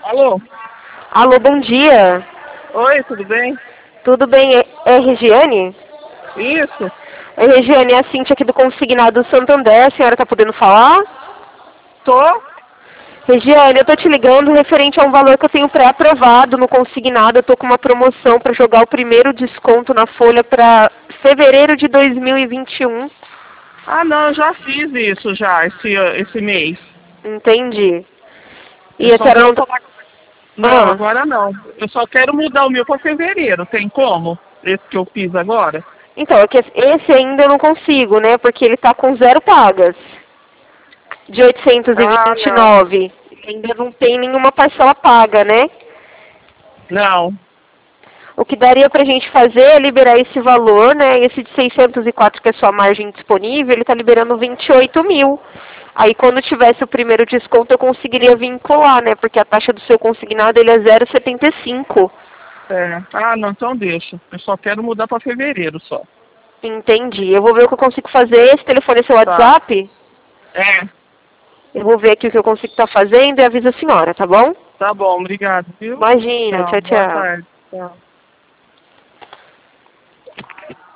Alô? Alô, bom dia. Oi, tudo bem? Tudo bem? É Regiane? Isso? Oi, Regiane, é a Cíntia aqui do Consignado Santander. A senhora está podendo falar? Tô? Regiane, eu tô te ligando referente a um valor que eu tenho pré-aprovado no Consignado. Eu tô com uma promoção para jogar o primeiro desconto na folha para fevereiro de 2021. Ah, não, eu já fiz isso já, esse mês. Entendi. Eu E a só senhora vou não tá... falar... Não, Ah, agora não. Eu só quero mudar o meu para fevereiro. Tem como? Esse que eu fiz agora? então, é que esse ainda eu não consigo, né? Porque ele tá com 0 pagas. De Ah, não. 829. Ainda não tem nenhuma parcela paga, né? Não. O que daria pra gente fazer é liberar esse valor, né? Esse de 604 que é sua margem disponível, ele tá liberando 28 mil. Aí quando tivesse o primeiro desconto eu conseguiria vincular, né? Porque a taxa do seu consignado ele é 0,75. É. Ah, não, então deixa. Eu só quero mudar para fevereiro só. Entendi. Eu vou ver o que eu consigo fazer. Esse telefone é seu Tá. WhatsApp? É. Eu vou ver aqui o que eu consigo estar fazendo e aviso a senhora, tá bom? Tá bom, obrigado, viu? Imagina. Tchau, Tchau, boa tchau. tarde. Tchau.